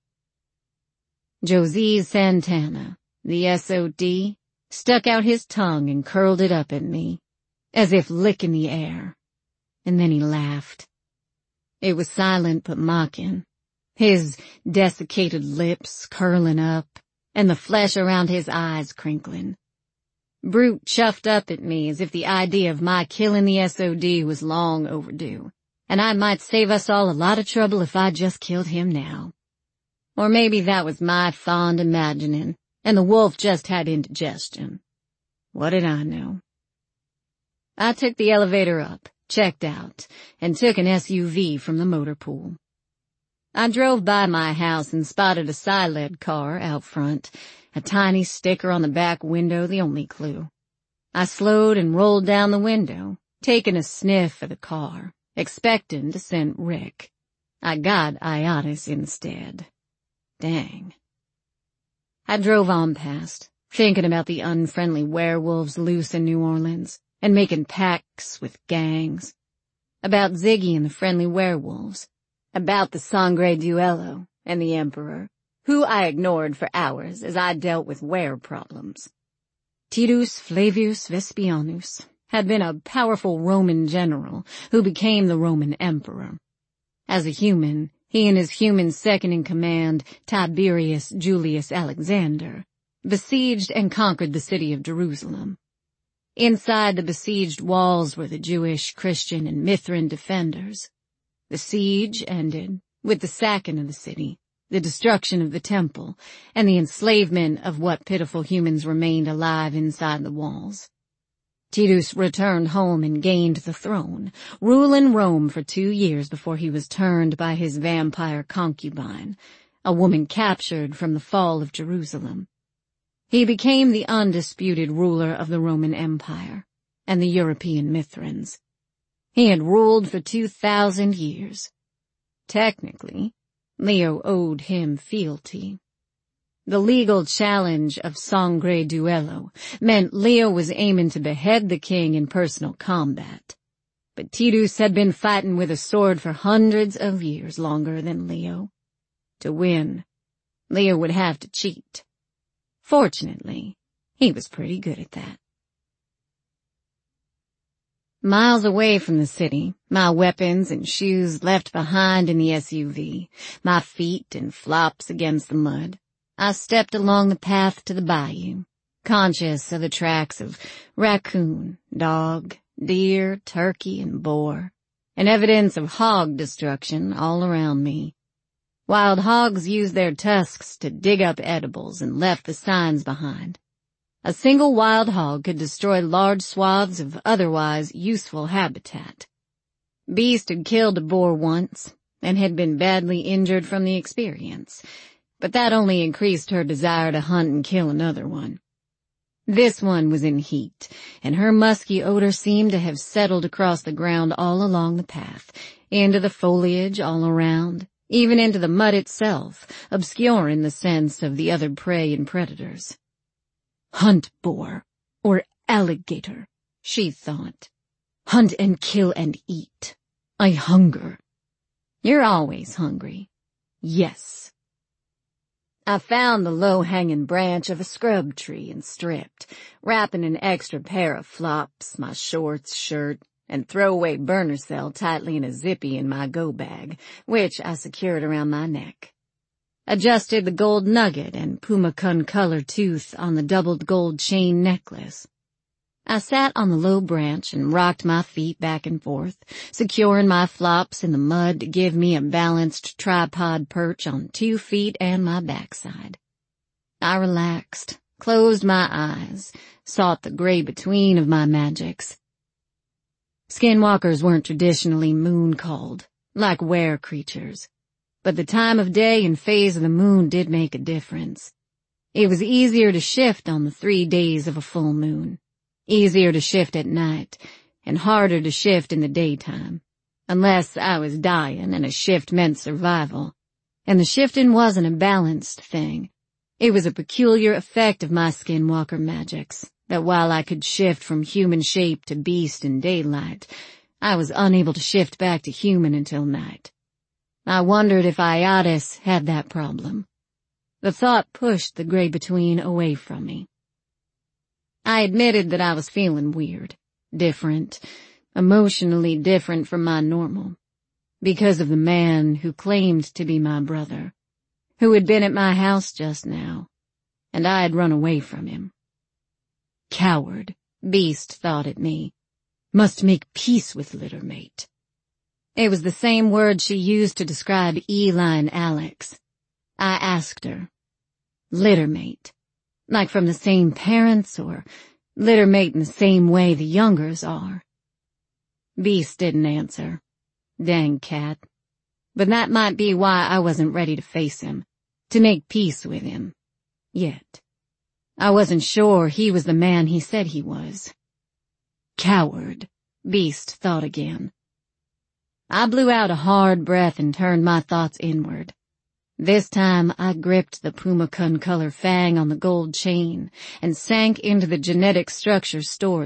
Jose Santana, the SOD, stuck out his tongue and curled it up at me, as if licking the air. And then he laughed. It was silent but mocking, his desiccated lips curling up, and the flesh around his eyes crinkling. Brute chuffed up at me as if the idea of my killing the SOD was long overdue, and I might save us all a lot of trouble if I just killed him now. Or maybe that was my fond imagining, and the wolf just had indigestion. What did I know? I took the elevator up, checked out, and took an SUV from the motor pool. I drove by my house and spotted a Siled car out front, a tiny sticker on the back window the only clue. I slowed and rolled down the window, taking a sniff of the car, expecting to scent Rick. I got Iotis instead. Dang. I drove on past, thinking about the unfriendly werewolves loose in New Orleans, and making pacts with gangs. About Ziggy and the friendly werewolves. About the Sangre Duello and the Emperor, who I ignored for hours as I dealt with were problems. Titus Flavius Vespianus had been a powerful Roman general who became the Roman emperor. As a human, he and his human second-in-command, Tiberius Julius Alexander, besieged and conquered the city of Jerusalem. Inside the besieged walls were the Jewish, Christian, and Mithrin defenders. The siege ended with the sacking of the city, the destruction of the temple, and the enslavement of what pitiful humans remained alive inside the walls. Titus returned home and gained the throne, ruling Rome for 2 years before he was turned by his vampire concubine, a woman captured from the fall of Jerusalem. He became the undisputed ruler of the Roman Empire and the European Mithrans. He had ruled for 2,000 years. Technically, Leo owed him fealty. The legal challenge of Sangre Duello meant Leo was aiming to behead the king in personal combat. But Titus had been fighting with a sword for hundreds of years longer than Leo. To win, Leo would have to cheat. Fortunately, he was pretty good at that. Miles away from the city, my weapons and shoes left behind in the SUV, my feet in flops against the mud, I stepped along the path to the bayou, conscious of the tracks of raccoon, dog, deer, turkey, and boar, and evidence of hog destruction all around me. Wild hogs used their tusks to dig up edibles and left the signs behind. A single wild hog could destroy large swaths of otherwise useful habitat. Beast had killed a boar once and had been badly injured from the experience, but that only increased her desire to hunt and kill another one. This one was in heat, and her musky odor seemed to have settled across the ground all along the path, into the foliage all around, even into the mud itself, obscuring the sense of the other prey and predators. Hunt boar, or alligator, she thought. Hunt and kill and eat. I hunger. You're always hungry. Yes. I found the low-hanging branch of a scrub tree and stripped, wrapping an extra pair of flops, my shorts, shirt, and throwaway burner cell tightly in a zippy in my go bag, which I secured around my neck. Adjusted the gold nugget and pumacun color tooth on the doubled gold chain necklace. I sat on the low branch and rocked my feet back and forth, securing my flops in the mud to give me a balanced tripod perch on 2 feet and my backside. I relaxed, closed my eyes, sought the gray between of my magics. Skinwalkers weren't traditionally moon-called, like were creatures, but the time of day and phase of the moon did make a difference. It was easier to shift on the 3 days of a full moon. Easier to shift at night, and harder to shift in the daytime, unless I was dying and a shift meant survival. And the shifting wasn't a balanced thing. It was a peculiar effect of my skinwalker magics, that while I could shift from human shape to beast in daylight, I was unable to shift back to human until night. I wondered if Iotis had that problem. The thought pushed the gray between away from me. I admitted that I was feeling weird, different, emotionally different from my normal, because of the man who claimed to be my brother, who had been at my house just now, and I had run away from him. Coward, Beast thought at me. Must make peace with littermate. It was the same word she used to describe Eli and Alex. I asked her, littermate. Like from the same parents, or littermate in the same way the youngers are? Beast didn't answer. Dang cat. But that might be why I wasn't ready to face him, to make peace with him. Yet. I wasn't sure he was the man he said he was. Coward, Beast thought again. I blew out a hard breath and turned my thoughts inward. This time I gripped the Puma Kun color fang on the gold chain and sank into the genetic structure stored